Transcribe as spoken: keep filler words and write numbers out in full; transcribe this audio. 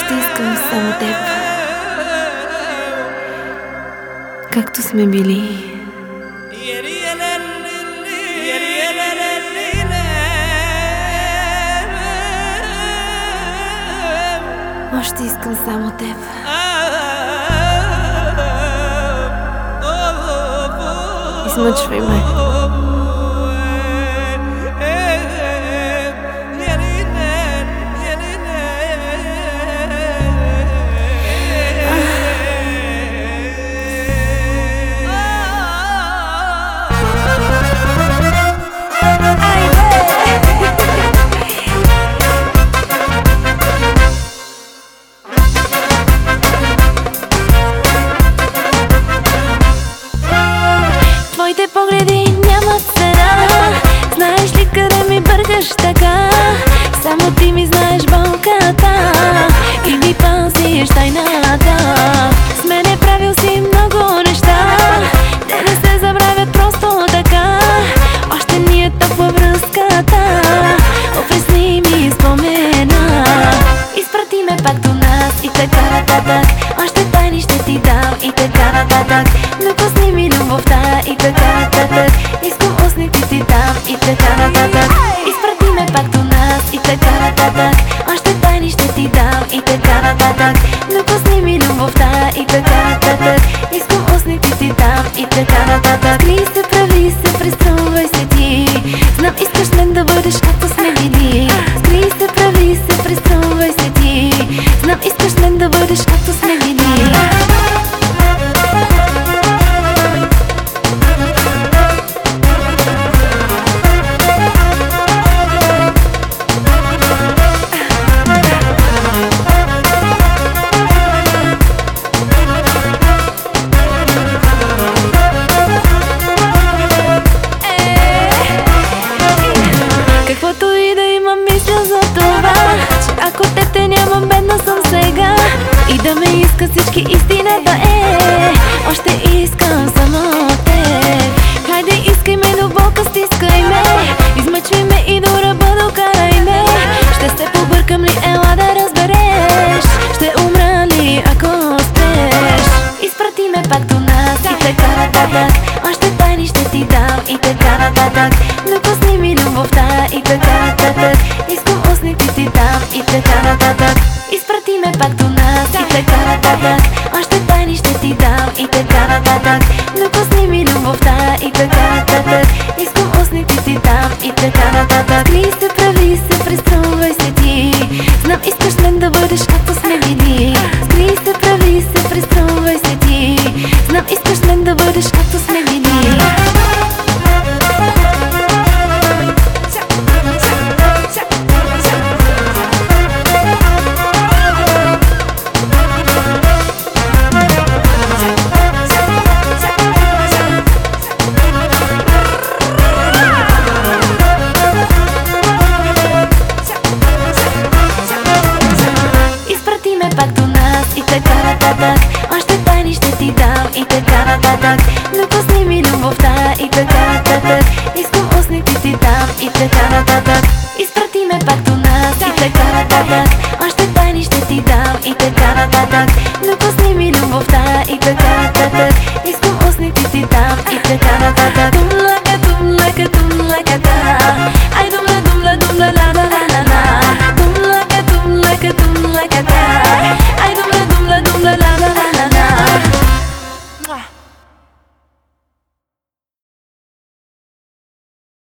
Още искам само теб, както сме били. Още искам само теб. Измъчвай ме. Твоите погледи нямат цена. Знаеш ли къде ми бъркаш така? Само ти ми знаеш болката и ми пазиш тайната. С мене правил си много неща, те не се забравят просто така. Още ни е топла връзката, опресни ми спомена. Изпрати ме пак до нас и така нататък. Още тайни ще ти дам и така нататък. Докосни ми любовта и така нататък. Искам устните ти дам и така нататък. Изпрати ме пак до нас и така нататък. Още тайни ще ти дам и така нататък. Докосни ми любовта и така нататък. Искам устните ти дам и така нататък. Скри се, прави се, преструвай се ти. Знам искаш мен да бъдеш както сме били. Скри се, прави се, преструвай се ти. Знам искаш мен да бъдеш както сме били. Каквото и да имам, мисля за това, че ако те те нямам, бедна съм сега. И да ме иска всички, истината е, още искам само теб. Хайде искай ме до болка, стискай ме, измъчвай ме и до ръба докарай ме. Ще се побъркам ли, ела да разбереш, ще умра ли ако спеш. Изпрати ме пак до нас и така нататък. Още тайни ще ти дам и така нататък. Докосни ми любовта и така нататък. Искам устните ти дам и така нататък. Изпрати ме пак до нас и така нататък. Още тайни ще ти дам и така нататък. Докосни ми любовта и така нататък. Искам устните ти дам и така нататък. Скри се, прави се, преструвай се ти. Знам искаш мен да бъдеш както сме били. Скри се, прави се, преструвай се ти. Знам искаш мен да бъдеш както сме били. Пак до нас и така нататък. Още тайни ще ти дам и така нататък. Докосни ми любовта и така нататък. Искам устните ти дам и така нататък. Изпрати ме пак до нас и така нататък. Още тайни ще ти дам и така нататък. Докосни ми любовта и така нататък. Искам устните ти дам и така нататък.